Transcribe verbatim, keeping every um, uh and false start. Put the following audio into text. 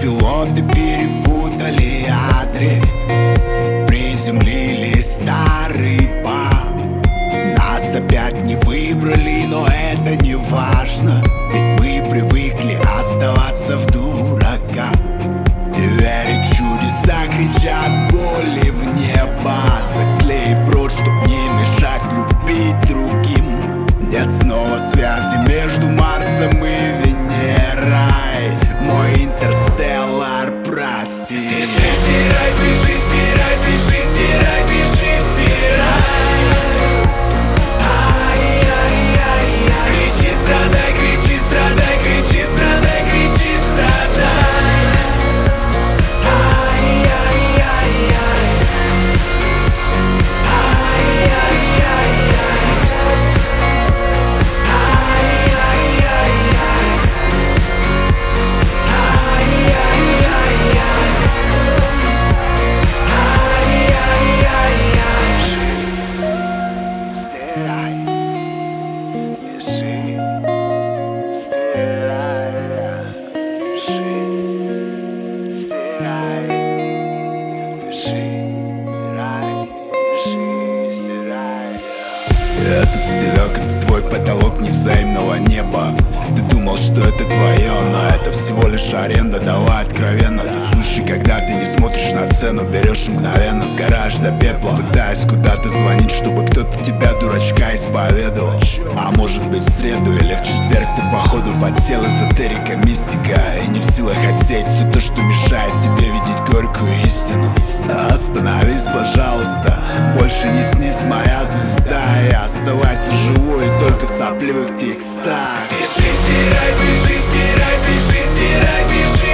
Автопилоты перепутали адрес, приземлили старый паб. Нас опять не выбрали, но это не важно, ведь мы привыкли оставаться в дураках и верить в чудеса, кричат боли в небо, заклеив рот, чтоб не мешать любить другим. Нет снова связи между Марсом и Венерой, мой интерстеллар, прости. Пиши, стирай, пиши, стирай, пиши, стирай, пиши, стирай. Ай-яй-яй-яй. Кричи, страдай, кричи, страдай, кричи, страдай, кричи, страдай. Ай-яй-яй-яй. Ай-яй-яй-яй. Этот стилек — это твой потолок невзаимного неба. Ты думал, что это твое, но это всего лишь аренда. Давай откровенно, тот случай, когда ты не смотришь на сцену, берешь мгновенно, сгораешь до пепла, пытаясь куда-то звонить, чтобы кто-то тебя, дурачка, исповедовал. А может быть в среду или в четверг ты походу подсел, эзотерика, мистика, и не в силах отсеять все то, что мешает тебе видеть горькую истину. Остановись, пожалуйста, больше не снись, моя звезда, и оставайся живой только в сопливых текстах. Пиши, стирай, пиши, стирай, пиши, стирай, пиши.